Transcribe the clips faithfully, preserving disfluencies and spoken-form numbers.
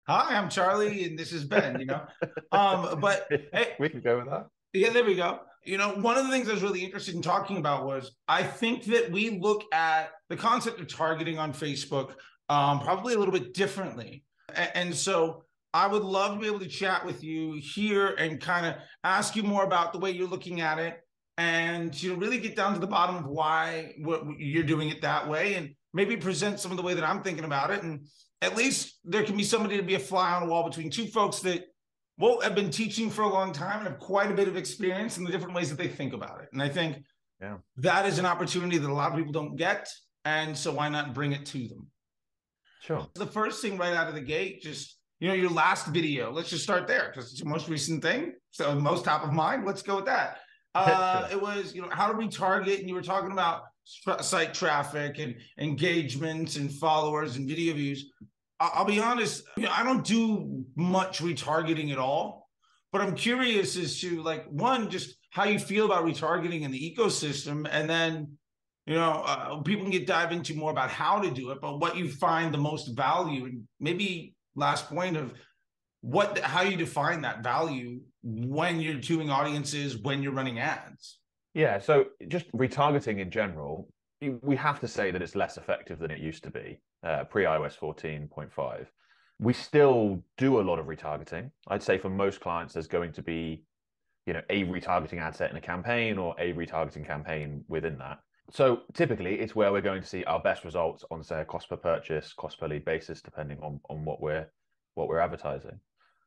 Hi, I'm Charlie, and this is Ben. You know, um, but hey, We can go with that. yeah, there we go. You know, one of the things I was really interested in talking about was I think that we look at the concept of targeting on Facebook um, probably a little bit differently, and, and so I would love to be able to chat with you here and kind of ask you more about the way you're looking at it, and you know, really get down to the bottom of why what, you're doing it that way, and maybe present some of the way that I'm thinking about it, and at least there can be somebody to be a fly on the wall between two folks that well have been teaching for a long time and have quite a bit of experience in the different ways that they think about it. And I think Yeah. that is an opportunity that a lot of people don't get. And so why not bring it to them? Sure. The first thing right out of the gate, just, you know, your last video, let's just start there because it's your most recent thing. So most top of mind, let's go with that. Uh, Sure. it was, you know, how do we target? And you were talking about site traffic and engagements and followers and video views. I'll be honest, you know, I don't do much retargeting at all, but I'm curious as to like one, just how you feel about retargeting in the ecosystem, and then you know uh, people can get dive into more about how to do it, but what you find the most value, and maybe last point of what how you define that value when you're tuning audiences, when you're running ads. Yeah. So just retargeting in general, we have to say that it's less effective than it used to be uh, pre iOS fourteen point five. We still do a lot of retargeting. I'd say for most clients, there's going to be, you know, a retargeting ad set in a campaign or a retargeting campaign within that. So typically, it's where we're going to see our best results on, say, a cost per purchase, cost per lead basis, depending on on what we're what we're advertising.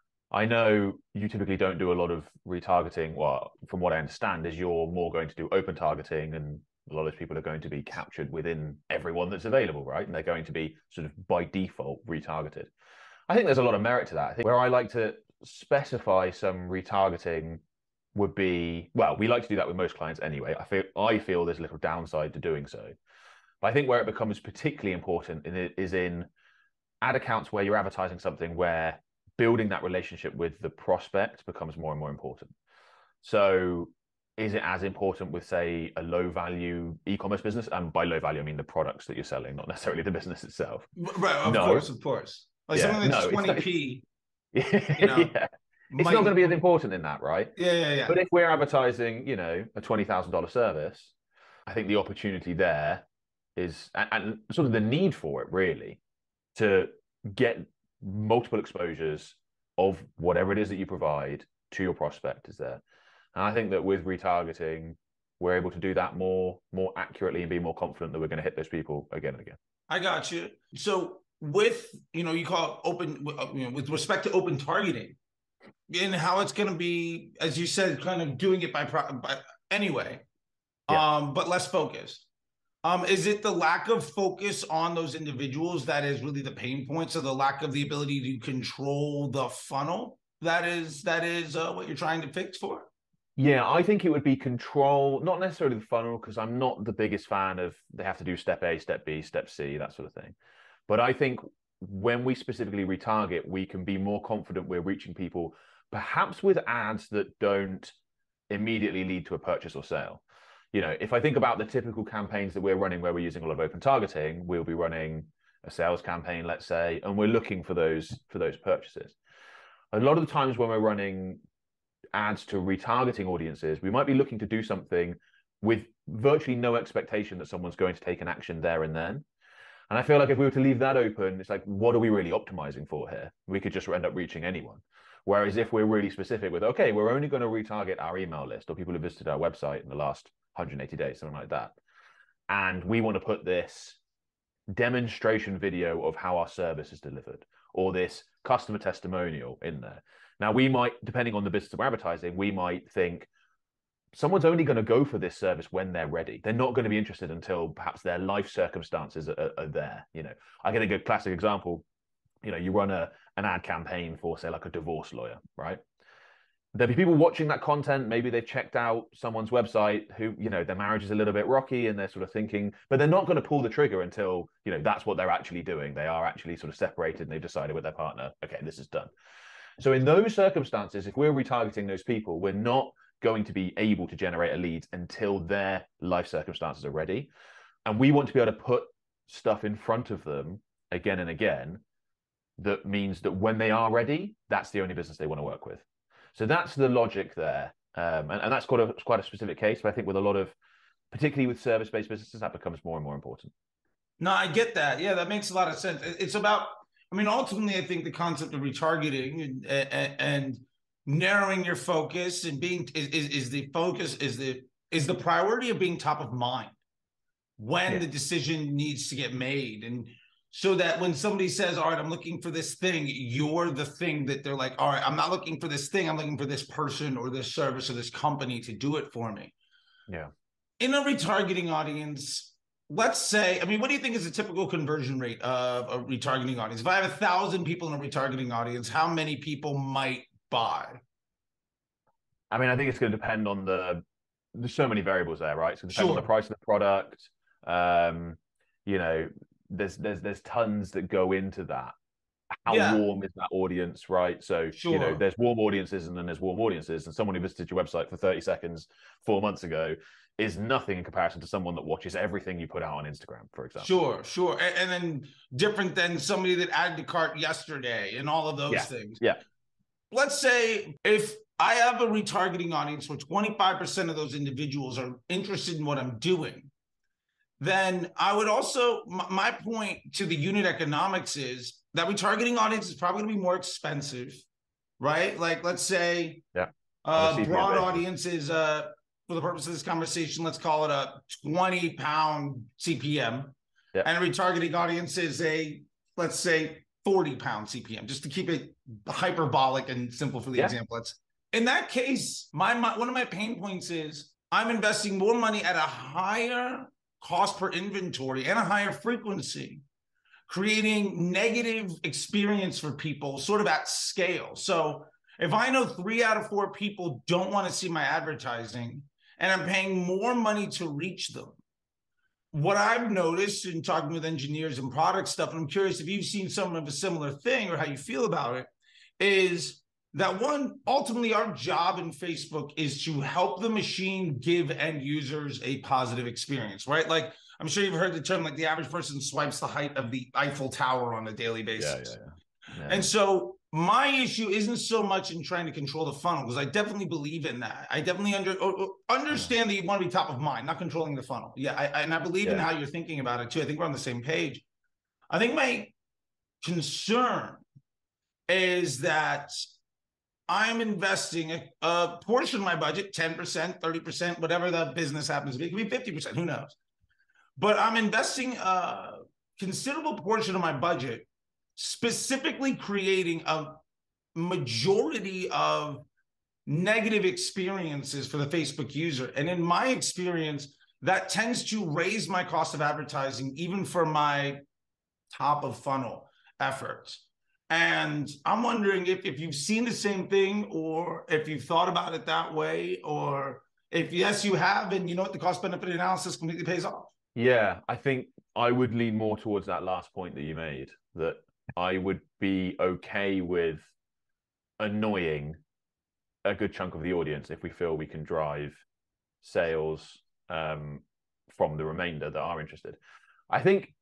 I know you typically don't do a lot of retargeting. Well, from what I understand, is you're more going to do open targeting, and a lot of people are going to be captured within everyone that's available, right? And they're going to be sort of by default retargeted. I think there's a lot of merit to that. I think where I like to specify some retargeting would be, well, we like to do that with most clients anyway. I feel I feel there's a little downside to doing so. But I think where it becomes particularly important in it is in ad accounts where you're advertising something where building that relationship with the prospect becomes more and more important. So is it as important with, say, a low value e-commerce business? And by low value, I mean the products that you're selling, not necessarily the business itself. Right, of No. course, of course. Like Yeah. something that's No, it's not. twenty p, you know, Yeah. It's not might. going to be as important in that, right? Yeah, yeah, yeah. But if we're advertising, you know, a twenty thousand dollars service, I think the opportunity there is, and, and sort of the need for it really, to get multiple exposures of whatever it is that you provide to your prospect is there. And I think that with retargeting, we're able to do that more more accurately and be more confident that we're going to hit those people again and again. I got you. So with, you know, you call it open, you know, with respect to open targeting and how it's going to be, as you said, kind of doing it by, by anyway, Yeah. um, but less focused. Um, is it the lack of focus on those individuals that is really the pain point? So the lack of the ability to control the funnel that is that is uh, what you're trying to fix for? Yeah, I think it would be control, not necessarily the funnel, because I'm not the biggest fan of they have to do step A, step B, step C, that sort of thing. But I think when we specifically retarget, we can be more confident we're reaching people, perhaps with ads that don't immediately lead to a purchase or sale. You know, if I think about the typical campaigns that we're running where we're using a lot of open targeting, we'll be running a sales campaign, let's say, and we're looking for those for those purchases. A lot of the times when we're running ads to retargeting audiences, we might be looking to do something with virtually no expectation that someone's going to take an action there and then. And I feel like if we were to leave that open, it's like, what are we really optimizing for here? We could just end up reaching anyone. Whereas if we're really specific with, okay, we're only going to retarget our email list or people who visited our website in the last one hundred eighty days, something like that. And we want to put this demonstration video of how our service is delivered or this customer testimonial in there. Now, we might, depending on the business we're advertising, we might think someone's only going to go for this service when they're ready. They're not going to be interested until perhaps their life circumstances are, are there. You know, I can think of a classic example. You know, you run a an ad campaign for, say, like a divorce lawyer, right? There'll be people watching that content. Maybe they've checked out someone's website who, you know, their marriage is a little bit rocky and they're sort of thinking, but they're not going to pull the trigger until, you know, that's what they're actually doing. They are actually sort of separated and they've decided with their partner, okay, this is done. So in those circumstances, if we're retargeting those people, we're not going to be able to generate a lead until their life circumstances are ready. And we want to be able to put stuff in front of them again and again that means that when they are ready, that's the only business they want to work with. So that's the logic there. Um, and, and that's quite a, quite a specific case, but I think with a lot of, particularly with service-based businesses, that becomes more and more important. No, I get that. Yeah, that makes a lot of sense. It's about, I mean, ultimately, I think the concept of retargeting and, and, and narrowing your focus and being is, is, is the focus is the is the priority of being top of mind when yeah. the decision needs to get made. And so that when somebody says, all right, I'm looking for this thing, you're the thing that they're like, all right, I'm not looking for this thing. I'm looking for this person or this service or this company to do it for me. Yeah. In a retargeting audience, let's say, I mean, what do you think is a typical conversion rate of a retargeting audience? If I have a thousand people in a retargeting audience, how many people might buy? I mean, I think it's going to depend on the, there's so many variables there, right? So it depends Sure. on the price of the product. Um, you know, there's there's there's tons that go into that. How yeah. warm is that audience, right? So sure. you know, there's warm audiences and then there's warm audiences, and someone who visited your website for thirty seconds four months ago is nothing in comparison to someone that watches everything you put out on Instagram, for example. Sure, sure, and, and then different than somebody that added to cart yesterday and all of those yeah. things. Yeah. Let's say if I have a retargeting audience where twenty-five percent of those individuals are interested in what I'm doing, then I would also, my point to the unit economics is that retargeting audience is probably going to be more expensive, right? Like, let's say yeah. uh, broad audience is, uh, for the purpose of this conversation, let's call it a twenty pound C P M. Yeah. And a retargeting audience is a, let's say, forty pound C P M, just to keep it hyperbolic and simple for the yeah. example. It's, in that case, my, my one of my pain points is I'm investing more money at a higher cost per inventory and a higher frequency, creating negative experience for people sort of at scale. So if I know three out of four people don't want to see my advertising and I'm paying more money to reach them, what I've noticed in talking with engineers and product stuff, and I'm curious if you've seen some of a similar thing or how you feel about it, is that one, ultimately our job in Facebook is to help the machine give end users a positive experience, right? Like, I'm sure you've heard the term, like the average person swipes the height of the Eiffel Tower on a daily basis. Yeah, yeah, yeah. Yeah. And so my issue isn't so much in trying to control the funnel, because I definitely believe in that. I definitely under, understand yeah. that you want to be top of mind, not controlling the funnel. Yeah, I, and I believe yeah. in how you're thinking about it too. I think we're on the same page. I think my concern is that I'm investing a, a portion of my budget, ten percent, thirty percent, whatever the business happens to be. It could be fifty percent, who knows? But I'm investing a considerable portion of my budget specifically creating a majority of negative experiences for the Facebook user. And in my experience, that tends to raise my cost of advertising, even for my top of funnel efforts. And I'm wondering if, if you've seen the same thing, or if you've thought about it that way, or if yes, you have, and you know what, the cost benefit analysis completely pays off. Yeah, I think I would lean more towards that last point that you made, that I would be okay with annoying a good chunk of the audience if we feel we can drive sales um, from the remainder that are interested. I think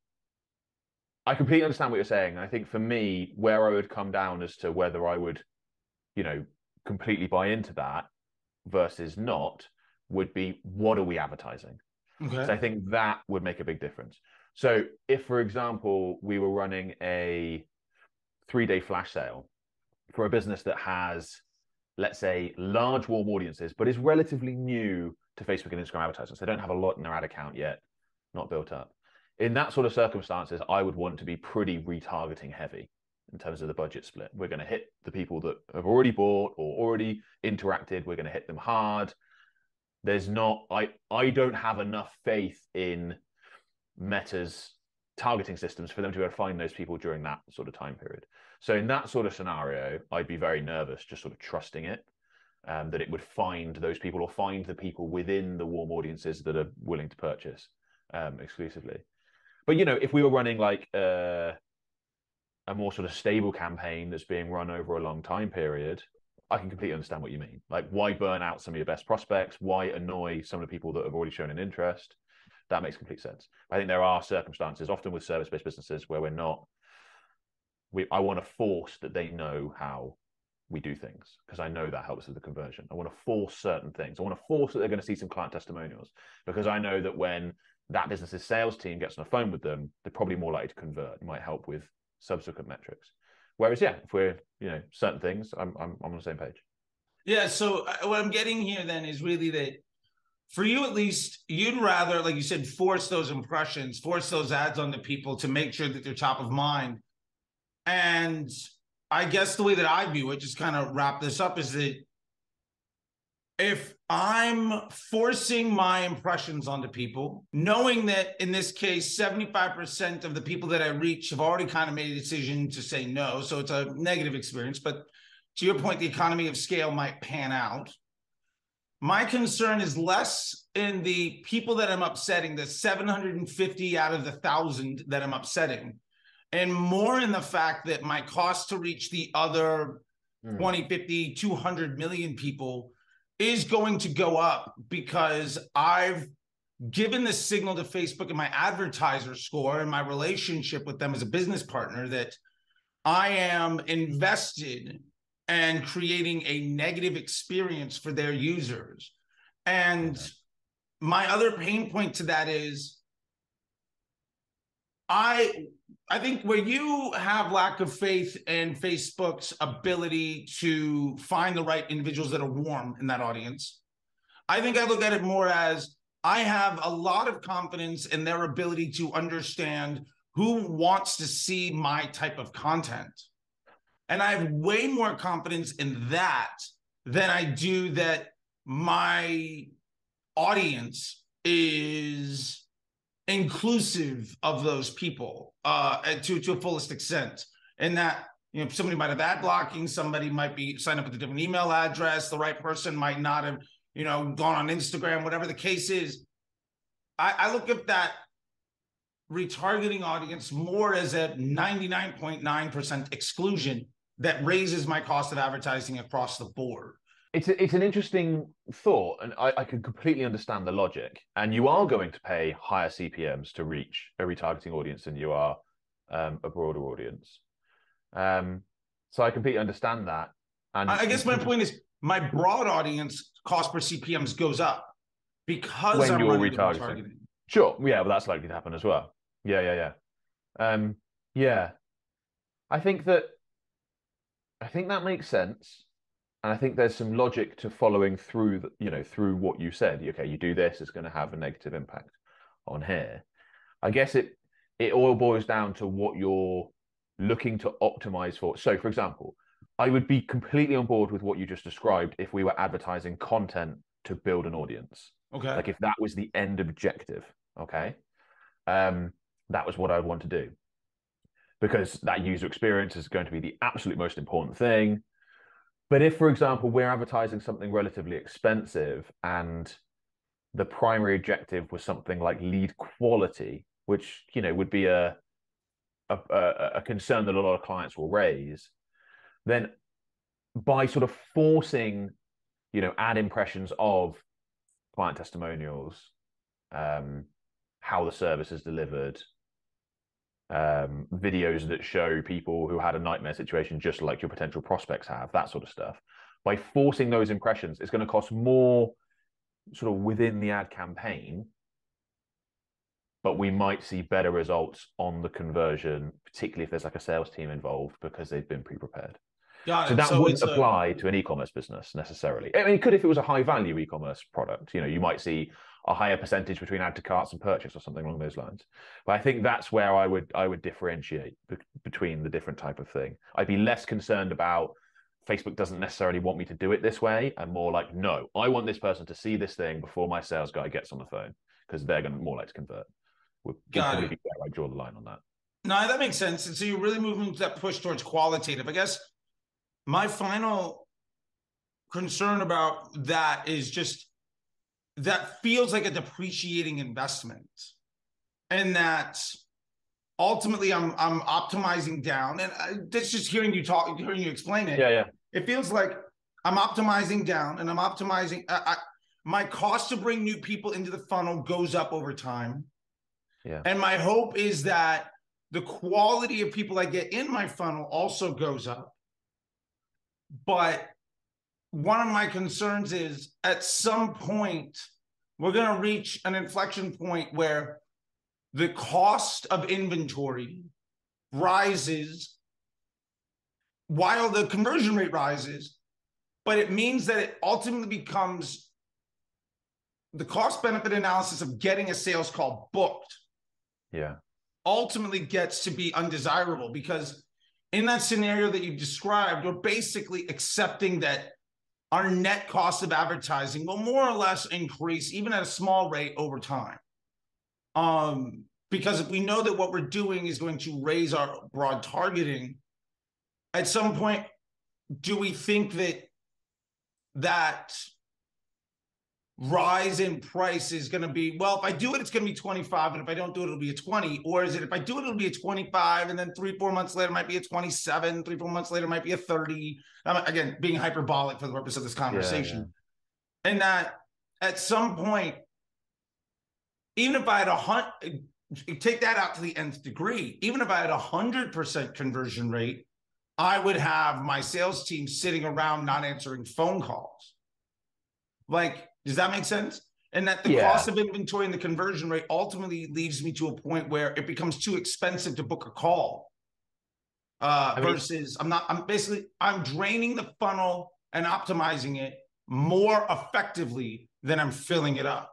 I completely understand what you're saying. I think for me, where I would come down as to whether I would, you know, completely buy into that versus not would be, what are we advertising? Okay. So I think that would make a big difference. So if, for example, we were running a three-day flash sale for a business that has, let's say, large warm audiences, but is relatively new to Facebook and Instagram advertising, so they don't have a lot in their ad account yet, not built up. In that sort of circumstances, I would want to be pretty retargeting heavy in terms of the budget split. We're going to hit the people that have already bought or already interacted. We're going to hit them hard. There's not, I, I don't have enough faith in Meta's targeting systems for them to be able to find those people during that sort of time period. So in that sort of scenario, I'd be very nervous, just sort of trusting it, um, that it would find those people or find the people within the warm audiences that are willing to purchase um, exclusively. But, you know, if we were running like a, a more sort of stable campaign that's being run over a long time period, I can completely understand what you mean. Like, why burn out some of your best prospects? Why annoy some of the people that have already shown an interest? That makes complete sense. I think there are circumstances, often with service-based businesses, where we're not we I want to force that they know how we do things, because I know that helps with the conversion. I want to force certain things. I want to force that they're going to see some client testimonials, because I know that when that business's sales team gets on the phone with them, they're probably more likely to convert. It might help with subsequent metrics. Whereas, yeah, if we're, you know, certain things, I'm, I'm, I'm on the same page. Yeah. So what I'm getting here then is really that for you, at least, you'd rather, like you said, force those impressions, force those ads onto people to make sure that they're top of mind. And I guess the way that I view it, just kind of wrap this up, is that if I'm forcing my impressions onto people, knowing that in this case, seventy-five percent of the people that I reach have already kind of made a decision to say no, so it's a negative experience, but to your point, the economy of scale might pan out. My concern is less in the people that I'm upsetting, the seven hundred fifty out of the one thousand that I'm upsetting, and more in the fact that my cost to reach the other mm. twenty, fifty, two hundred million people is going to go up, because I've given the signal to Facebook and my advertiser score and my relationship with them as a business partner that I am invested and creating a negative experience for their users. And my other pain point to that is, I I think where you have lack of faith in Facebook's ability to find the right individuals that are warm in that audience, I think I look at it more as I have a lot of confidence in their ability to understand who wants to see my type of content. And I have way more confidence in that than I do that my audience is inclusive of those people uh, to, to a fullest extent. And that, you know, somebody might have ad blocking, somebody might be signed up with a different email address, the right person might not have, you know, gone on Instagram, whatever the case is. I, I look at that retargeting audience more as a ninety-nine point nine percent exclusion that raises my cost of advertising across the board. It's a, it's an interesting thought, and I, I can completely understand the logic. And you are going to pay higher C P Ms to reach a retargeting audience than you are um, a broader audience. Um, so I completely understand that. And I guess my point is, my broad audience cost per C P Ms goes up because when I'm you're running retargeting. retargeting. Sure, yeah, well, that's likely to happen as well. Yeah, yeah, yeah, um, yeah. I think that I think that makes sense. And I think there's some logic to following through, the, you know, through what you said. Okay, you do this, it's going to have a negative impact on here. I guess it it all boils down to what you're looking to optimize for. So, for example, I would be completely on board with what you just described if we were advertising content to build an audience. Okay. Like if that was the end objective, okay, um, that was what I would want to do. Because that user experience is going to be the absolute most important thing. But if, for example, we're advertising something relatively expensive and the primary objective was something like lead quality, which, you know, would be a, a, a concern that a lot of clients will raise, then by sort of forcing, you know, ad impressions of client testimonials, um, how the service is delivered, um, videos that show people who had a nightmare situation just like your potential prospects have, that sort of stuff. By forcing those impressions, it's going to cost more sort of within the ad campaign, but we might see better results on the conversion, particularly if there's like a sales team involved because they've been pre-prepared. So that so wouldn't apply a... to an e-commerce business necessarily. I mean, it could if it was a high-value e-commerce product. You know, you might see a higher percentage between add to carts and purchase or something along those lines. But I think that's where I would I would differentiate be- between the different type of thing. I'd be less concerned about Facebook doesn't necessarily want me to do it this way, and more like, no, I want this person to see this thing before my sales guy gets on the phone, because they're going to more like to convert. Would probably be where I draw the line on that. No, that makes sense. And so you're really moving to that push towards qualitative. I guess my final concern about that is just that feels like a depreciating investment, and that ultimately I'm I'm optimizing down. And I, that's just hearing you talk, hearing you explain it. Yeah, yeah. It feels like I'm optimizing down, and I'm optimizing. I, I, my cost to bring new people into the funnel goes up over time. Yeah. And my hope is that the quality of people I get in my funnel also goes up. But one of my concerns is at some point, we're going to reach an inflection point where the cost of inventory rises while the conversion rate rises, but it means that it ultimately becomes the cost benefit analysis of getting a sales call booked. Yeah. Ultimately gets to be undesirable, because in that scenario that you described, we're basically accepting that our net cost of advertising will more or less increase, even at a small rate, over time. Um, because if we know that what we're doing is going to raise our broad targeting, at some point, do we think that that rise in price is going to be, well, if I do it, it's going to be twenty-five, and if I don't do it, it'll be a twenty? Or is it, if I do it, it'll be a twenty-five, and then three, four months later, it might be a twenty-seven, three, four months later, it might be a thirty? I'm, again, being hyperbolic for the purpose of this conversation. Yeah, yeah. And that at some point, even if I had a hundred, take that out to the nth degree, even if I had a hundred percent conversion rate, I would have my sales team sitting around not answering phone calls. Like, does that make sense? And that the yeah. cost of inventory and the conversion rate ultimately leads me to a point where it becomes too expensive to book a call. Uh, I mean, versus I'm not, I'm basically, I'm draining the funnel and optimizing it more effectively than I'm filling it up.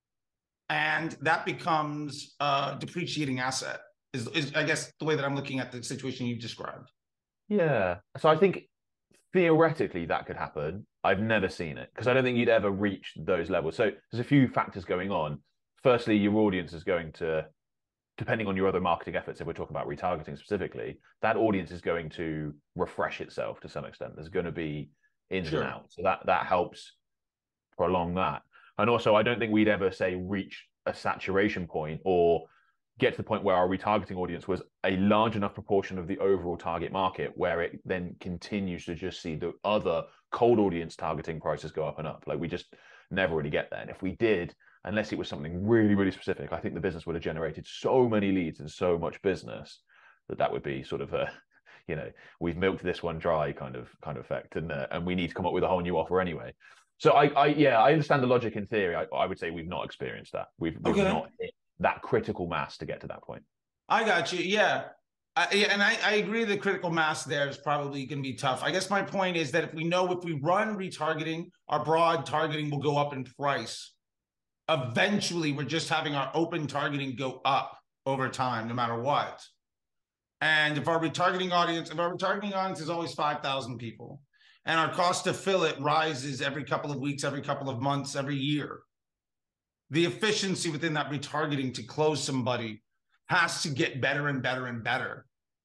And that becomes a depreciating asset is, is, I guess, the way that I'm looking at the situation you described. Yeah. So I think theoretically that could happen. I've never seen it because I don't think you'd ever reach those levels. So there's a few factors going on. Firstly, your audience is going to, depending on your other marketing efforts, if we're talking about retargeting specifically, that audience is going to refresh itself to some extent. There's going to be ins sure. and outs. So that, that helps prolong that. And also, I don't think we'd ever say reach a saturation point or get to the point where our retargeting audience was a large enough proportion of the overall target market where it then continues to just see the other cold audience targeting prices go up and up. Like we just never really get there. And if we did, unless it was something really, really specific, I think the business would have generated so many leads and so much business that that would be sort of a, you know, we've milked this one dry kind of kind of effect, and uh, and we need to come up with a whole new offer anyway. So I, I yeah, I understand the logic in theory. I, I would say we've not experienced that. We've, we've okay. not hit that critical mass to get to that point. I got you. Yeah. I, yeah, and I, I agree the critical mass there is probably going to be tough. I guess my point is that if we know if we run retargeting, our broad targeting will go up in price. Eventually, we're just having our open targeting go up over time, no matter what. And if our retargeting audience, if our retargeting audience is always five thousand people, and our cost to fill it rises every couple of weeks, every couple of months, every year, the efficiency within that retargeting to close somebody has to get better and better and better,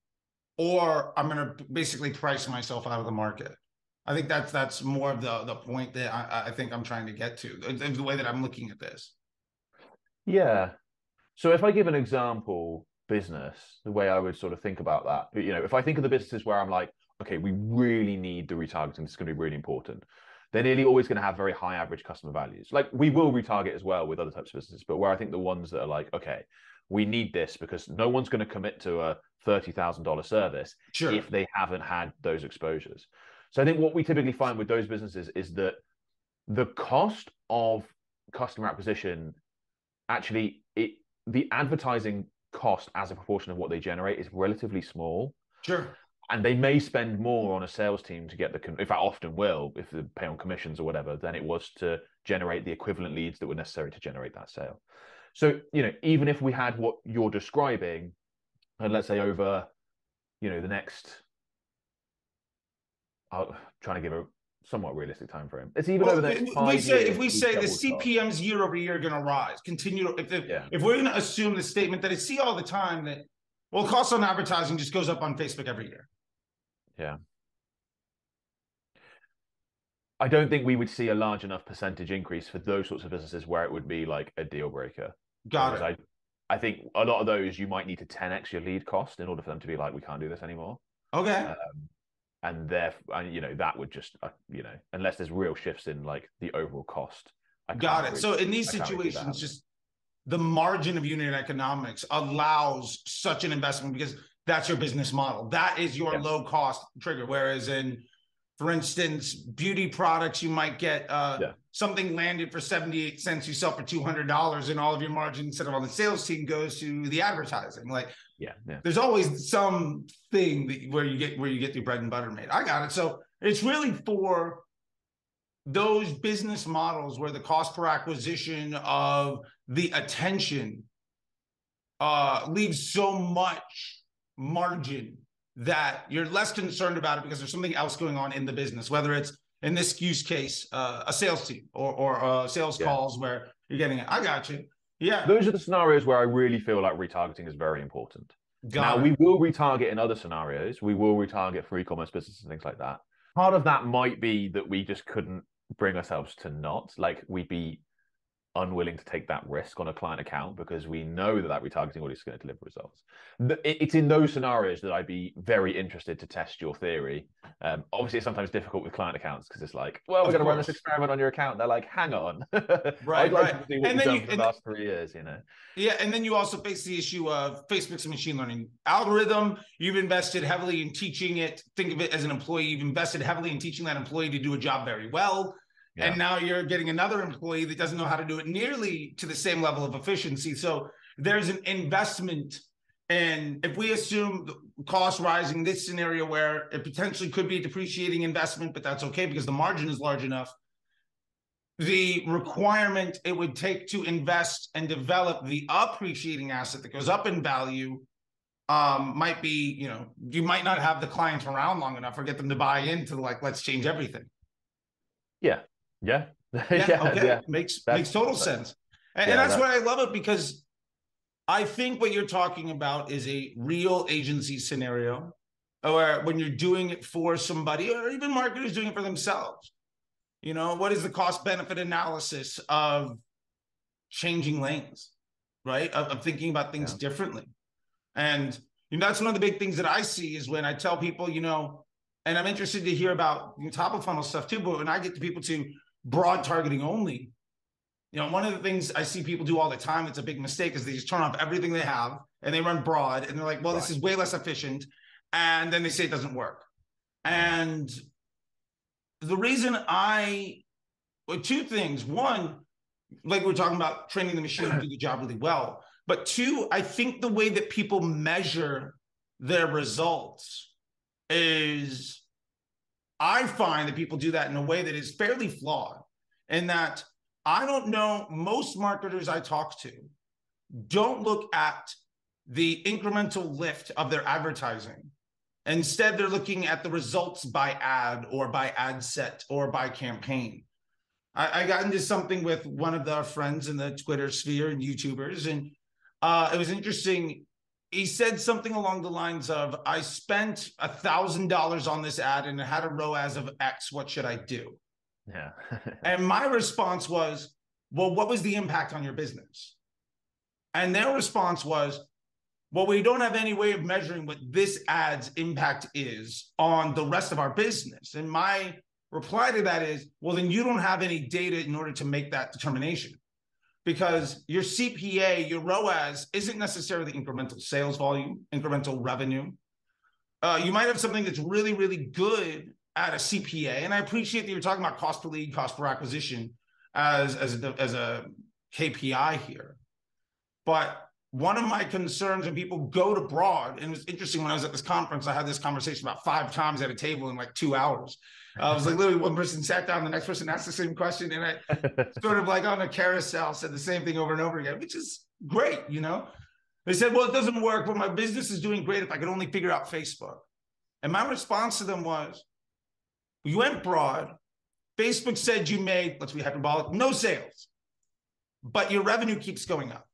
or I'm going to basically price myself out of the market. I think that's that's more of the the point that I, I think I'm trying to get to, the way that I'm looking at this. Yeah. So if I give an example business, the way I would sort of think about that, you know, if I think of the businesses where I'm like, okay, we really need the retargeting, it's going to be really important, they're nearly always going to have very high average customer values. Like we will retarget as well with other types of businesses, but where I think the ones that are like, okay, we need this because no one's going to commit to a thirty thousand dollars service sure. if they haven't had those exposures. So I think what we typically find with those businesses is that the cost of customer acquisition, actually, it the advertising cost as a proportion of what they generate is relatively small. Sure. And they may spend more on a sales team to get the, in fact, often will, if they pay on commissions or whatever, than it was to generate the equivalent leads that were necessary to generate that sale. So, you know, even if we had what you're describing, and let's say over, you know, the next, I'm trying to give a somewhat realistic time frame. It's even well, over the next five we say, years. If we say the C P Ms year over year are going to rise, continue to, if, yeah. if we're going to assume the statement that I see all the time that, well, cost on advertising just goes up on Facebook every year. Yeah. I don't think we would see a large enough percentage increase for those sorts of businesses where it would be like a deal breaker. Got because it. I, I think a lot of those you might need to ten X your lead cost in order for them to be like, we can't do this anymore. Okay. Um, and therefore, you know, that would just, uh, you know, unless there's real shifts in like the overall cost. I Got it. Really, so in these situations, just the margin of unit economics allows such an investment because that's your business model. That is your yeah. low cost trigger. Whereas in, for instance, beauty products, you might get uh, yeah. something landed for seventy-eight cents, you sell for two hundred dollars, and all of your margin instead of on the sales team goes to the advertising. Like, yeah, yeah. there's always some thing that, where you get where you get your bread and butter made. I got it. So it's really for those business models where the cost per acquisition of the attention uh, leaves so much margin that you're less concerned about it because there's something else going on in the business, whether it's, in this use case, uh, a sales team or, or uh, sales yeah. calls where you're getting it. I got you. Yeah. Those are the scenarios where I really feel like retargeting is very important. Got now, it. we will retarget in other scenarios. We will retarget for e-commerce businesses and things like that. Part of that might be that we just couldn't bring ourselves to not. Like, we'd be unwilling to take that risk on a client account because we know that that retargeting audience is going to deliver results. It's in those scenarios that I'd be very interested to test your theory. Um, obviously, it's sometimes difficult with client accounts because it's like, well, we're going to run this experiment on your account. They're like, hang on. Right, I'd like right. to see what and you've then done you, for the last three years, you know? Yeah, and then you also face the issue of Facebook's a machine learning algorithm. You've invested heavily in teaching it. Think of it as an employee. You've invested heavily in teaching that employee to do a job very well. Yeah. And now you're getting another employee that doesn't know how to do it nearly to the same level of efficiency. So there's an investment. And if we assume cost rising, this scenario where it potentially could be a depreciating investment, but that's okay because the margin is large enough, the requirement it would take to invest and develop the appreciating asset that goes up in value um, might be, you know, you might not have the clients around long enough or get them to buy into like, let's change everything. Yeah. Yeah. yeah, yeah, okay. yeah. Makes that's, makes total sense. And, yeah, and that's that, why I love it, because I think what you're talking about is a real agency scenario, or when you're doing it for somebody, or even marketers doing it for themselves. You know, what is the cost benefit analysis of changing lanes, right? Of, of thinking about things yeah. differently. And you know, that's one of the big things that I see is when I tell people, you know, and I'm interested to hear about you know, top of funnel stuff too, but when I get to people to broad targeting only, you know, one of the things I see people do all the time, it's a big mistake, is they just turn off everything they have and they run broad and they're like, well, right. this is way less efficient. And then they say it doesn't work. And the reason I, well, two things. One, like we're talking about training the machine to do the job really well. But two, I think the way that people measure their results is, I find that people do that in a way that is fairly flawed, in that I don't know, most marketers I talk to don't look at the incremental lift of their advertising. Instead, they're looking at the results by ad or by ad set or by campaign. I, I got into something with one of our friends in the Twitter sphere and YouTubers, and uh, it was interesting. He said something along the lines of, I spent a thousand dollars on this ad and it had a R O A S of X. What should I do? Yeah. And my response was, well, what was the impact on your business? And their response was, well, we don't have any way of measuring what this ad's impact is on the rest of our business. And my reply to that is, well, then you don't have any data in order to make that determination, because your C P A, your R O A S isn't necessarily incremental sales volume, incremental revenue. Uh, you might have something that's really, really good at a C P A. And I appreciate that you're talking about cost per lead, cost per acquisition as, as, a, as a K P I here. But one of my concerns when people go to broad, and it was interesting when I was at this conference, I had this conversation about five times at a table in like two hours. Uh, I was like, literally one person sat down, the next person asked the same question, and I sort of like on a carousel said the same thing over and over again, which is great, you know? They said, well, it doesn't work, but my business is doing great if I could only figure out Facebook. And my response to them was, you went broad. Facebook said you made, let's be hyperbolic, no sales, but your revenue keeps going up.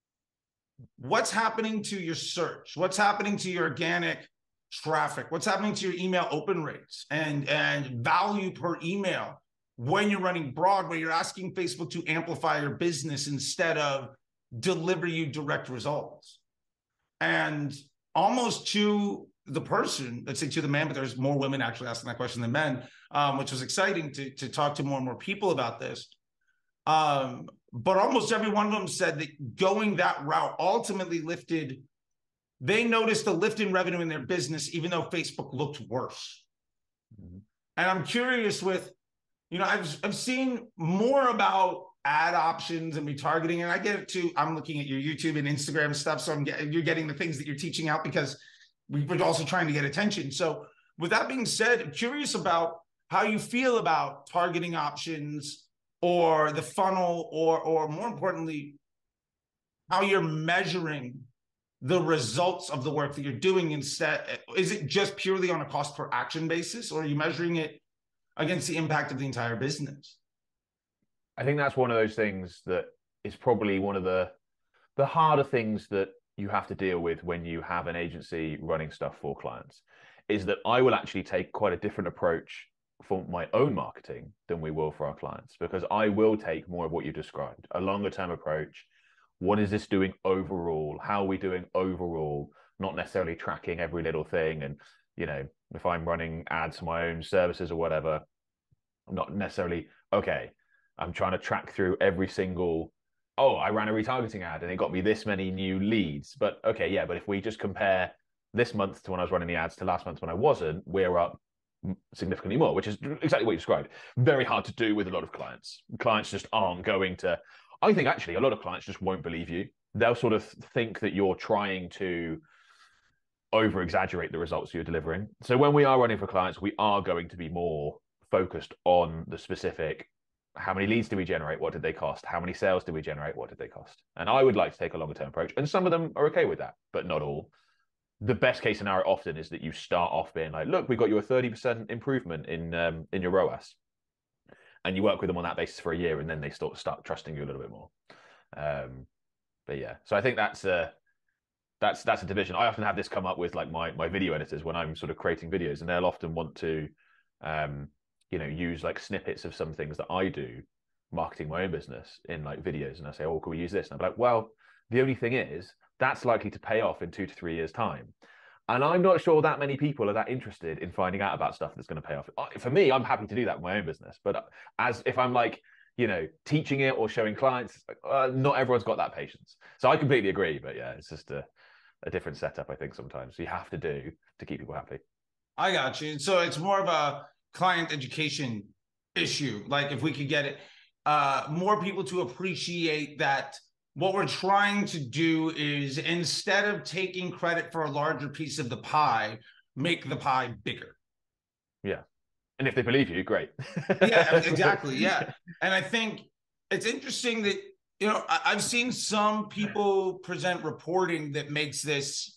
What's happening to your search? What's happening to your organic traffic? What's happening to your email open rates and, and value per email when you're running broad, where you're asking Facebook to amplify your business instead of deliver you direct results? And almost to the person, let's say to the man, but there's more women actually asking that question than men, um, which was exciting to, to talk to more and more people about this. Um, but almost every one of them said that going that route ultimately lifted, they noticed a lift in revenue in their business, even though Facebook looked worse. Mm-hmm. And I'm curious with, you know, I've, I've seen more about ad options and retargeting, and I get it too. I'm looking at your YouTube and Instagram stuff. So I'm getting, you're getting the things that you're teaching out because we're also trying to get attention. So with that being said, I'm curious about how you feel about targeting options or the funnel, or, or more importantly, how you're measuring the results of the work that you're doing. Instead, is it just purely on a cost per action basis, or are you measuring it against the impact of the entire business? I think that's one of those things that is probably one of the the harder things that you have to deal with when you have an agency running stuff for clients, is that I will actually take quite a different approach for my own marketing than we will for our clients, because I will take more of what you described, a longer term approach. What is this doing overall? How are we doing overall? Not necessarily tracking every little thing. And, you know, if I'm running ads for my own services or whatever, I'm not necessarily, okay, I'm trying to track through every single, oh, I ran a retargeting ad and it got me this many new leads. But okay, yeah, but if we just compare this month to when I was running the ads to last month when I wasn't, we're up significantly more, which is exactly what you described. Very hard to do with a lot of clients. Clients just aren't going to, I think actually a lot of clients just won't believe you. They'll sort of think that you're trying to over exaggerate the results you're delivering. So when we are running for clients, we are going to be more focused on the specific, how many leads do we generate? What did they cost? How many sales did we generate? What did they cost? And I would like to take a longer term approach. And some of them are okay with that, but not all. The best case scenario often is that you start off being like, look, we got you a thirty percent improvement in um, in your R O A S. And you work with them on that basis for a year, and then they start, start trusting you a little bit more. Um, but yeah, so I think that's a, that's, that's a division. I often have this come up with like my, my video editors when I'm sort of creating videos, and they'll often want to, um, you know, use like snippets of some things that I do marketing my own business in like videos. And I say, oh, can we use this? And I'm like, well, the only thing is that's likely to pay off in two to three years time. And I'm not sure that many people are that interested in finding out about stuff that's going to pay off. For me, I'm happy to do that in my own business. But as if I'm like, you know, teaching it or showing clients, uh, not everyone's got that patience. So I completely agree. But yeah, it's just a, a different setup, I think, sometimes you have to do to keep people happy. I got you. So it's more of a client education issue. Like if we could get it, uh, more people to appreciate that what we're trying to do is, instead of taking credit for a larger piece of the pie, make the pie bigger. Yeah. And if they believe you, great. Yeah, exactly. Yeah. And I think it's interesting that, you know, I've seen some people present reporting that makes this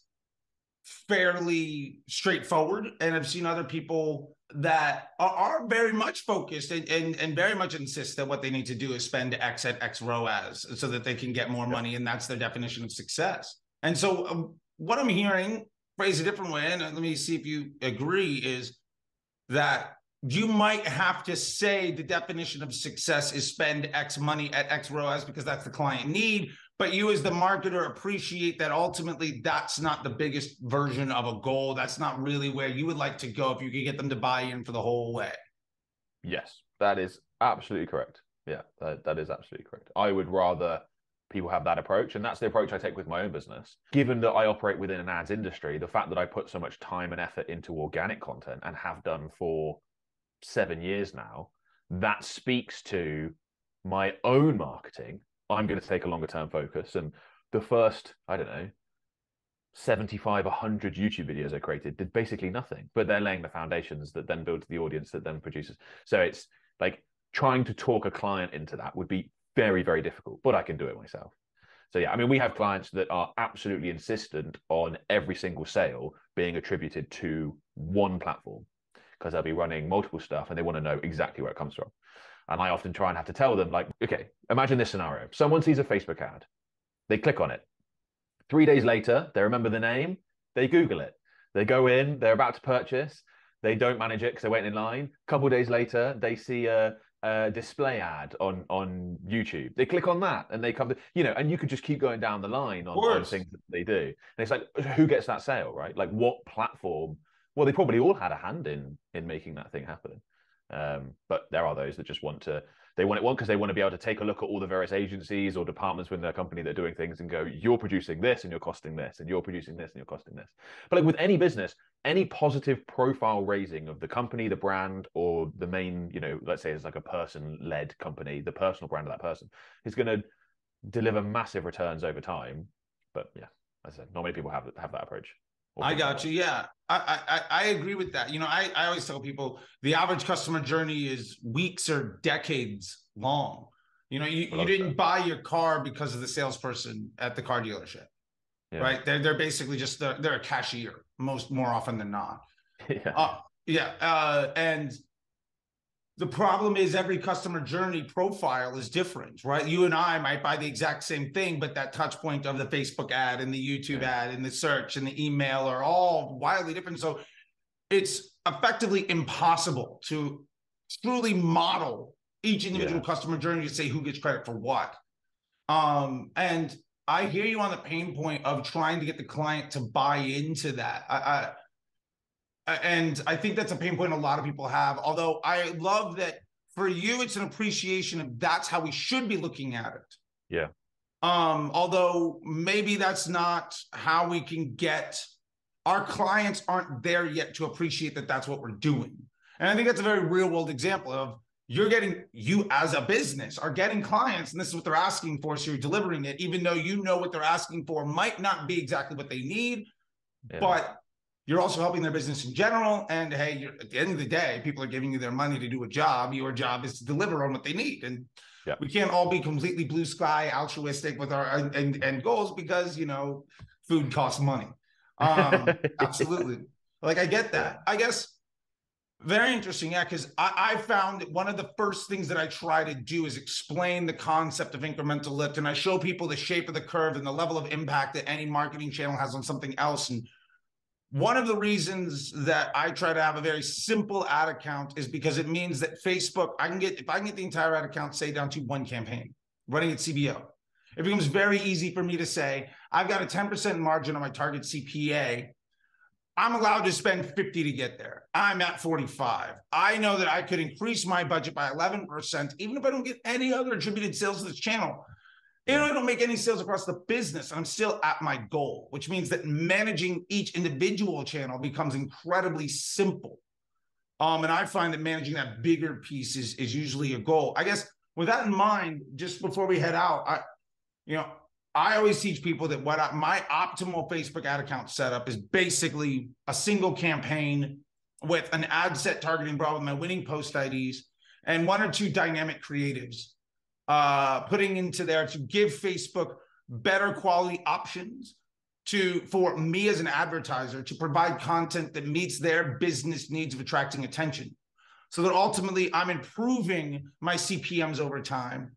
fairly straightforward, and I've seen other people that are, are very much focused and, and and very much insist that what they need to do is spend X at X R O A S so that they can get more money, and that's their definition of success. And so um, what I'm hearing, phrase a different way, and let me see if you agree, is that you might have to say the definition of success is spend X money at X R O A S because that's the client need. But you as the marketer appreciate that ultimately that's not the biggest version of a goal. That's not really where you would like to go if you could get them to buy in for the whole way. Yes, that is absolutely correct. Yeah, that, that is absolutely correct. I would rather people have that approach, and that's the approach I take with my own business. Given that I operate within an ads industry, the fact that I put so much time and effort into organic content and have done for seven years now, that speaks to my own marketing. I'm going to take a longer term focus. And the first, I don't know, seventy-five, one hundred YouTube videos I created did basically nothing, but they're laying the foundations that then build the audience that then produces. So it's like trying to talk a client into that would be very, very difficult, but I can do it myself. So yeah, I mean, we have clients that are absolutely insistent on every single sale being attributed to one platform, because they'll be running multiple stuff and they want to know exactly where it comes from. And I often try and have to tell them, like, okay, imagine this scenario. Someone sees a Facebook ad, they click on it. Three days later, they remember the name, they Google it. They go in, they're about to purchase, they don't manage it because they're waiting in line. A couple of days later, they see a, a display ad on, on YouTube. They click on that and they come to, you know, and you could just keep going down the line on, on things that they do. And it's like, who gets that sale, right? Like what platform? Well, they probably all had a hand in, in making that thing happen. Um, but there are those that just want to, they want it one because they want to be able to take a look at all the various agencies or departments within their company that are doing things and go, you're producing this and you're costing this, and you're producing this and you're costing this. But like with any business, any positive profile raising of the company, the brand, or the main, you know, let's say it's like a person-led company, the personal brand of that person is going to deliver massive returns over time. But yeah, as I said, not many people have have that approach. I got you. Yeah, I, I I agree with that. You know, I, I always tell people the average customer journey is weeks or decades long. You know, you, you didn't buy your car because of the salesperson at the car dealership, yeah. right? They're they're basically just they're, they're a cashier most more often than not. Yeah, uh, yeah, uh, and the problem is every customer journey profile is different, right? You and I might buy the exact same thing, but that touch point of the Facebook ad and the YouTube yeah. ad and the search and the email are all wildly different. So it's effectively impossible to truly model each individual yeah. customer journey to say who gets credit for what. Um, and I hear you on the pain point of trying to get the client to buy into that. I, I And I think that's a pain point a lot of people have. Although I love that for you, it's an appreciation of that's how we should be looking at it. Yeah. Um, although maybe that's not how we can get, our clients aren't there yet to appreciate that that's what we're doing. And I think that's a very real world example of you're getting, you as a business are getting clients and this is what they're asking for. So you're delivering it, even though you know what they're asking for might not be exactly what they need, yeah. but you're also helping their business in general. And hey, you're, at the end of the day, people are giving you their money to do a job. Your job is to deliver on what they need. And yeah. we can't all be completely blue sky altruistic with our and, and goals because, you know, food costs money. Um, absolutely. Like, I get that. I guess very interesting. Yeah. Cause I, I found that one of the first things that I try to do is explain the concept of incremental lift. And I show people the shape of the curve and the level of impact that any marketing channel has on something else. And one of the reasons that I try to have a very simple ad account is because it means that Facebook, I can get, if I can get the entire ad account, say down to one campaign, running at C B O, it becomes very easy for me to say, I've got a ten percent margin on my target C P A. I'm allowed to spend fifty to get there. I'm at forty-five. I know that I could increase my budget by eleven percent, even if I don't get any other attributed sales to this channel. Even if I don't make any sales across the business, I'm still at my goal, which means that managing each individual channel becomes incredibly simple. Um, and I find that managing that bigger piece is, is usually a goal. I guess with that in mind, just before we head out, I, you know, I always teach people that what I, my optimal Facebook ad account setup is basically a single campaign with an ad set targeting broad with my winning post I Ds and one or two dynamic creatives. Uh, putting into there to give Facebook better quality options to for me as an advertiser to provide content that meets their business needs of attracting attention, so that ultimately I'm improving my C P Ms over time.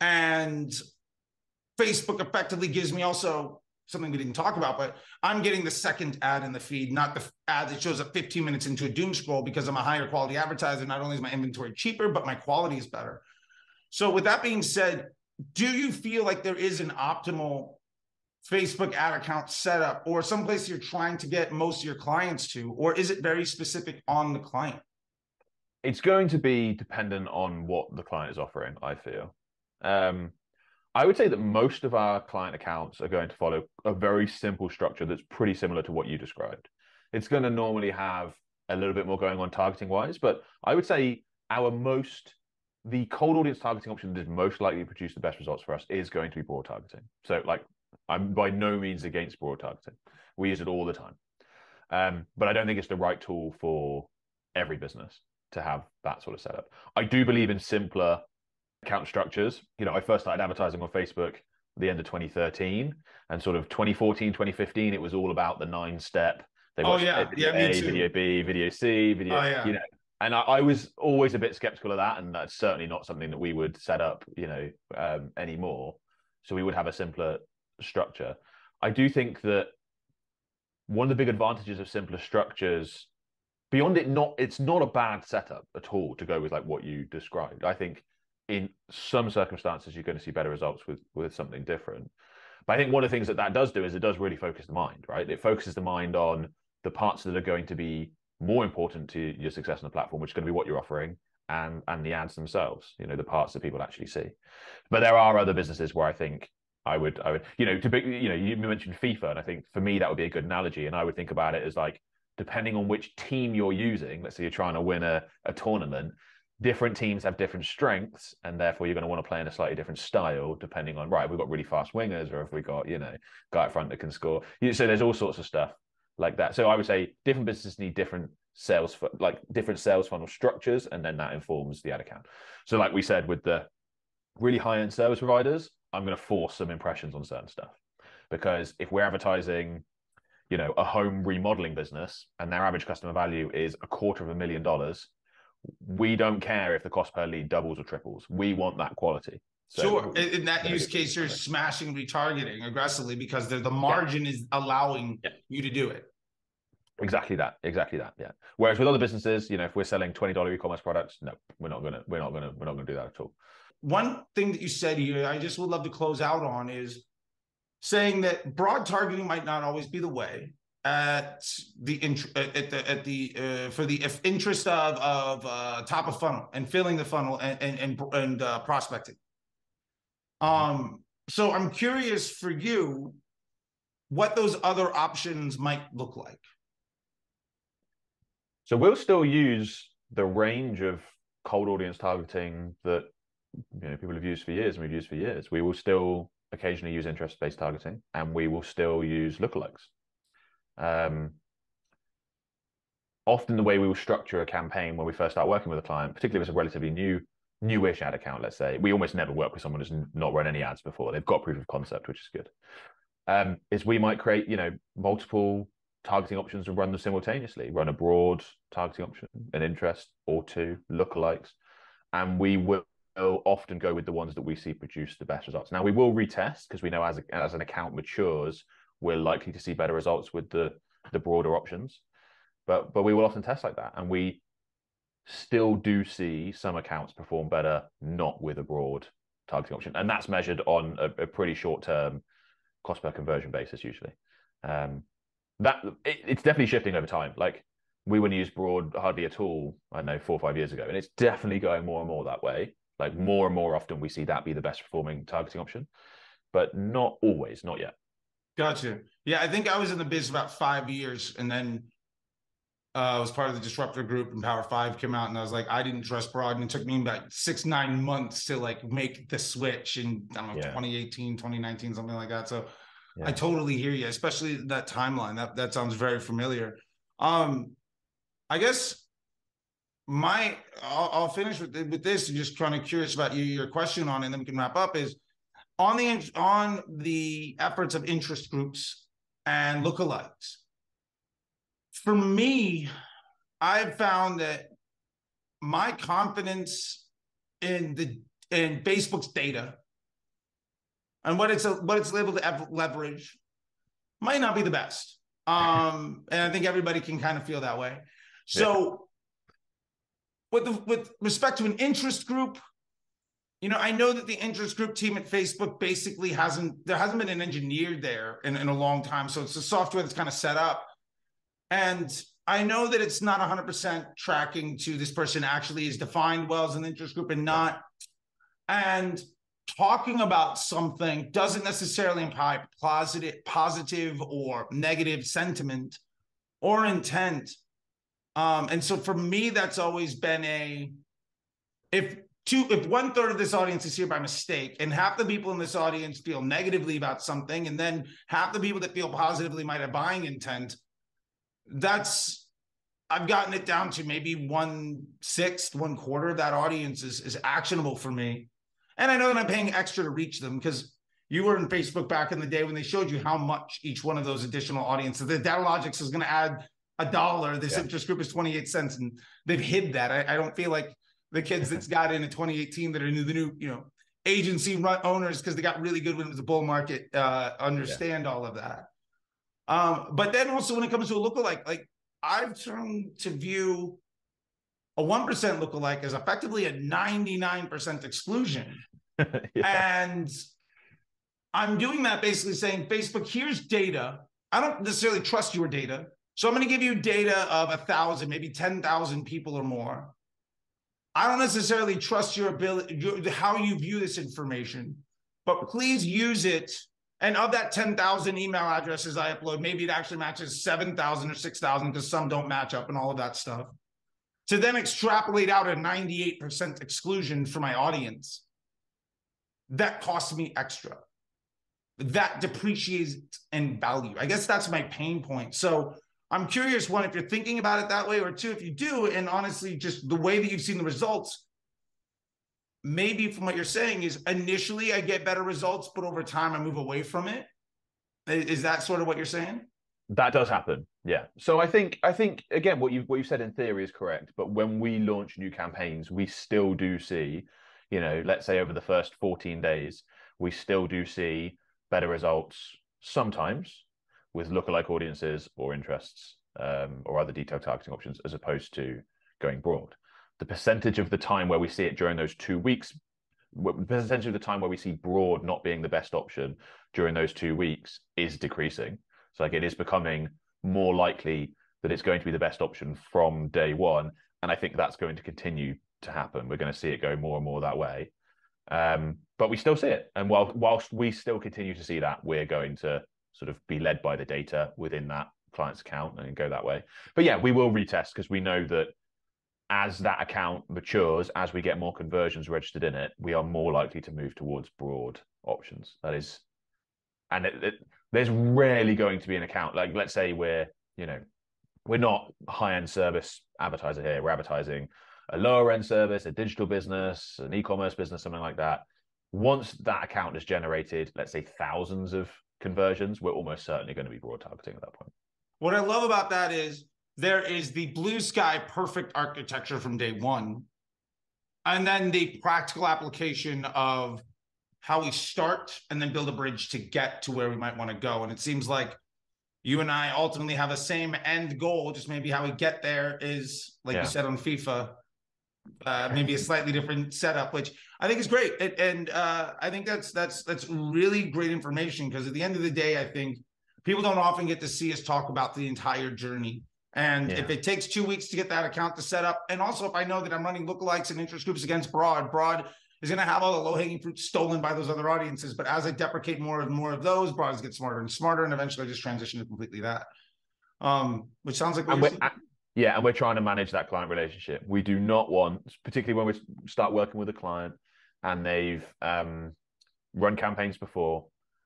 And Facebook effectively gives me also something we didn't talk about, but I'm getting the second ad in the feed, not the ad that shows up fifteen minutes into a doom scroll, because I'm a higher quality advertiser. Not only is my inventory cheaper, but my quality is better. So with that being said, do you feel like there is an optimal Facebook ad account setup or someplace you're trying to get most of your clients to, or is it very specific on the client? It's going to be dependent on what the client is offering, I feel. Um, I would say that most of our client accounts are going to follow a very simple structure that's pretty similar to what you described. It's going to normally have a little bit more going on targeting wise, but I would say our most the cold audience targeting option that is most likely to produce the best results for us is going to be broad targeting. So like, I'm by no means against broad targeting. We use it all the time. Um, but I don't think it's the right tool for every business to have that sort of setup. I do believe in simpler account structures. You know, I first started advertising on Facebook at the end of twenty thirteen, and sort of twenty fourteen, twenty fifteen, it was all about the nine step. They oh yeah, video yeah, A, me too. video B, video C, video, oh, yeah. you know, and I, I was always a bit skeptical of that, and that's certainly not something that we would set up, you know, um, anymore. So we would have a simpler structure. I do think that one of the big advantages of simpler structures, beyond it not, it's not a bad setup at all to go with like what you described. I think in some circumstances you're going to see better results with with something different. But I think one of the things that that does do is it does really focus the mind, right? It focuses the mind on the parts that are going to be more important to your success on the platform, which is going to be what you're offering and and the ads themselves, you know, the parts that people actually see. But there are other businesses where I think I would, I would, you know, to be, you know, you mentioned FIFA, and I think for me that would be a good analogy. And I would think about it as like, depending on which team you're using, let's say you're trying to win a, a tournament, different teams have different strengths, and therefore you're going to want to play in a slightly different style depending on, right, we've got really fast wingers, or if we got, you know, guy up front that can score. So there's all sorts of stuff like that. So I would say different businesses need different sales, like different sales funnel structures, and then that informs the ad account. So like we said, with the really high-end service providers, I'm going to force some impressions on certain stuff, because if we're advertising, you know, a home remodeling business and their average customer value is a quarter of a million dollars, we don't care if the cost per lead doubles or triples. We want that quality. So sure. In that use case, you're smashing retargeting aggressively because the, the margin yeah. is allowing yeah. you to do it. Exactly that. Exactly that. Yeah. Whereas with other businesses, you know, if we're selling twenty dollar e-commerce products, no, we're not gonna, we're not gonna, we're not gonna do that at all. One thing that you said here, I just would love to close out on, is saying that broad targeting might not always be the way at the at the at the uh, for the interest of of uh, top of funnel and filling the funnel and and and, and uh, prospecting. Um. So I'm curious for you what those other options might look like. So we'll still use the range of cold audience targeting that, you know, people have used for years and we've used for years. We will still occasionally use interest-based targeting, and we will still use lookalikes. Um, often the way we will structure a campaign when we first start working with a client, particularly if it's a relatively new, newish ad account, let's say, we almost never work with someone who's not run any ads before. They've got proof of concept, which is good. Um, is we might create, you know, multiple targeting options and run them simultaneously, run a broad targeting option, an interest or two, lookalikes, and we will often go with the ones that we see produce the best results. Now we will retest, because we know as, a, as an account matures, we're likely to see better results with the, the broader options, but, but we will often test like that. And we still do see some accounts perform better not with a broad targeting option. And that's measured on a, a pretty short-term cost per conversion basis usually. Um, that it, it's definitely shifting over time. Like we wouldn't use broad hardly at all, I don't know, four or five years ago. And it's definitely going more and more that way. Like more and more often we see that be the best performing targeting option, but not always, not yet. Gotcha. Yeah, I think I was in the biz about five years, and then uh, I was part of the Disruptor Group, and Power Five came out, and I was like, I didn't trust broad, and it took me about six, nine months to like make the switch in, I don't know, yeah. twenty eighteen, twenty nineteen, something like that. So yeah. I totally hear you, especially that timeline. That that sounds very familiar. Um, I guess my I'll, I'll finish with with this. I'm just kind of curious about you, your question on it, and then we can wrap up. Is on the on the efforts of interest groups and lookalikes. For me, I've found that my confidence in the in Facebook's data and what it's a, what it's able to leverage might not be the best. Um, and I think everybody can kind of feel that way. So yeah. with the, with respect to an interest group, you know, I know that the interest group team at Facebook basically hasn't, there hasn't been an engineer there in, in a long time. So it's a software that's kind of set up. And I know that it's not one hundred percent tracking to this person actually is defined well as an interest group and not. And talking about something doesn't necessarily imply positive, positive or negative sentiment or intent. Um, and so for me, that's always been a, if two, if one third of this audience is here by mistake and half the people in this audience feel negatively about something, and then half the people that feel positively might have buying intent, that's, I've gotten it down to maybe one sixth, one quarter of that audience is, is actionable for me. And I know that I'm paying extra to reach them, because you were in Facebook back in the day when they showed you how much each one of those additional audiences, the Datalogix is going to add a dollar. This yeah. interest group is twenty-eight cents, and they've hid that. I, I don't feel like the kids that's got in in twenty eighteen that are new, the new, you know, agency run owners, because they got really good when it was a bull market, uh, understand yeah. all of that. Um, but then also when it comes to a lookalike, like I've turned to view a one percent lookalike as effectively a ninety-nine percent exclusion. yeah. And I'm doing that basically saying, Facebook, here's data. I don't necessarily trust your data. So I'm going to give you data of a thousand, maybe ten thousand people or more. I don't necessarily trust your ability, your, how you view this information, but please use it. And of that ten thousand email addresses I upload, maybe it actually matches seven thousand or six thousand because some don't match up and all of that stuff. To then extrapolate out a ninety-eight percent exclusion for my audience, that costs me extra. That depreciates in value. I guess that's my pain point. So I'm curious, one, if you're thinking about it that way, or two, if you do, and honestly, just the way that you've seen the results, maybe from what you're saying is initially I get better results, but over time I move away from it. Is that sort of what you're saying? That does happen. Yeah. So I think, I think again, what you what you said in theory is correct. But when we launch new campaigns, we still do see, you know, let's say over the first fourteen days, we still do see better results sometimes with lookalike audiences or interests um, or other detailed targeting options, as opposed to going broad. The percentage of the time where we see it during those two weeks, the percentage of the time where we see broad not being the best option during those two weeks is decreasing. So like it is becoming more likely that it's going to be the best option from day one. And I think that's going to continue to happen. We're going to see it go more and more that way. Um, but we still see it. And while, whilst we still continue to see that, we're going to sort of be led by the data within that client's account and go that way. But yeah, we will retest because we know that as that account matures, as we get more conversions registered in it, we are more likely to move towards broad options. That is, and it, it, there's rarely going to be an account, like let's say we're, you know, we're not a high-end service advertiser here. We're advertising a lower end service, a digital business, an e-commerce business, something like that. Once that account has generated, let's say, thousands of conversions, we're almost certainly going to be broad targeting at that point. What I love about that is there is the blue sky perfect architecture from day one, and then the practical application of how we start and then build a bridge to get to where we might want to go. And it seems like you and I ultimately have the same end goal, just maybe how we get there is, like yeah. you said on FIFA, uh, maybe a slightly different setup, which I think is great. And, and uh, I think that's that's that's really great information, because at the end of the day, I think people don't often get to see us talk about the entire journey. And yeah. if it takes two weeks to get that account to set up, and also if I know that I'm running lookalikes and interest groups against broad, broad is going to have all the low-hanging fruit stolen by those other audiences. But as I deprecate more and more of those, broads get smarter and smarter, and eventually just transition to completely that. Um, which sounds like what and you're we're, yeah, and we're trying to manage that client relationship. We do not want, particularly when we start working with a client and they've um, run campaigns before,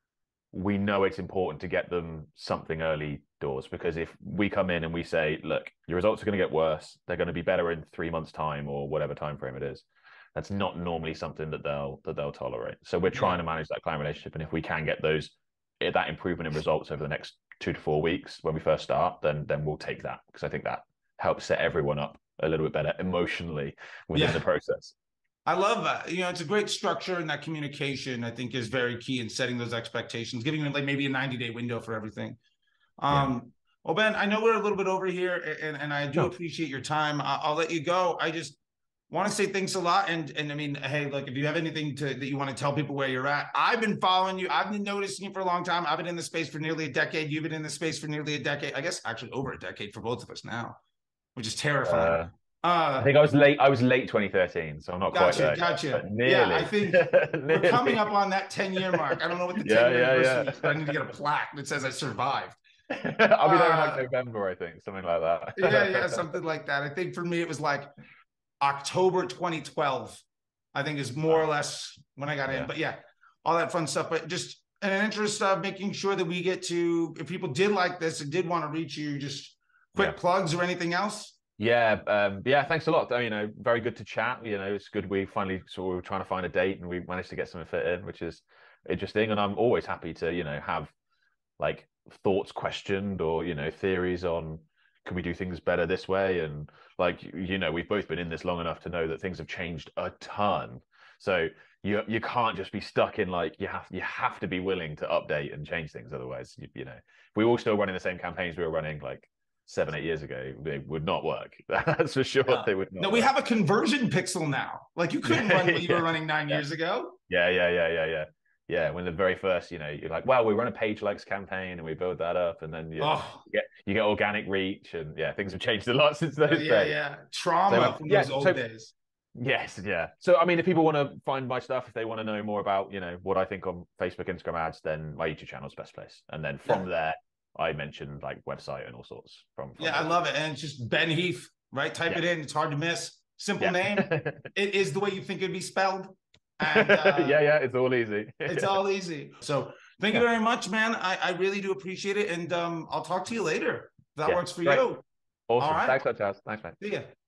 we know it's important to get them something early doors, because if we come in and we say, look, your results are going to get worse, they're going to be better in three months' time or whatever time frame it is, that's not normally something that they'll that they'll tolerate. So we're trying yeah. to manage that client relationship, and if we can get those that improvement in results over the next two to four weeks when we first start, then then we'll take that, because I think that helps set everyone up a little bit better emotionally within yeah. the process. I love that. You know, it's a great structure, and that communication, I think, is very key in setting those expectations, giving them like maybe a ninety day window for everything. Um, yeah. Well, Ben, I know we're a little bit over here, and, and I do no. appreciate your time. I'll, I'll let you go. I just want to say thanks a lot. And, and I mean, hey, like, if you have anything to, that you want to tell people where you're at, I've been following you. I've been noticing you for a long time. I've been in the space for nearly a decade. You've been in the space for nearly a decade. I guess actually over a decade for both of us now, which is terrifying. Uh, uh, I think I was late. I was late twenty thirteen, so I'm not gotcha, quite there. Gotcha. Yeah, I think we're coming up on that ten year mark. I don't know what the ten yeah, year yeah, anniversary yeah. is, but I need to get a plaque that says I survived. I'll be there uh, in like November, I think, something like that. yeah, yeah, something like that. I think for me, it was like October twenty twelve, I think, is more or less when I got yeah. in. But yeah, all that fun stuff. But just in an interest of making sure that we get to, if people did like this and did want to reach you, just quick yeah. plugs or anything else. Yeah, um, yeah. Thanks a lot. You know, very good to chat. You know, it's good. We finally, so we were trying to find a date, and we managed to get something fit in, which is interesting. And I'm always happy to, you know, have like thoughts questioned, or, you know, theories on, can we do things better this way? And like, you know, we've both been in this long enough to know that things have changed a ton. So you you can't just be stuck in like, you have you have to be willing to update and change things. Otherwise, you, you know, if we were all still running the same campaigns we were running like seven, eight years ago, they would not work. That's for sure. Yeah. They would not. No, work. We have a conversion pixel now. Like, you couldn't run what you yeah. were running nine yeah. years ago. Yeah, yeah, yeah, yeah, yeah. Yeah, when the very first, you know, you're like, well, we run a page likes campaign and we build that up, and then you, oh. you get you get organic reach, and yeah, things have changed a lot since those yeah, days. Yeah, trauma so, from yeah, those old so, days. Yes, yeah. So, I mean, if people want to find my stuff, if they want to know more about, you know, what I think on Facebook, Instagram ads, then my YouTube channel is the best place. And then from Yeah. there, I mentioned like website and all sorts from. from Yeah, I love it. And it's just Ben Heath, right? Type yeah. it in. It's hard to miss. Simple yeah. name. It is the way you think it'd be spelled. And uh, yeah, yeah, it's all easy. It's all easy. So thank yeah. you very much, man. I, I really do appreciate it. And um, I'll talk to you later. If that yeah, works for great. you. Awesome. All right. Thanks, Charles. Thanks, man. See ya.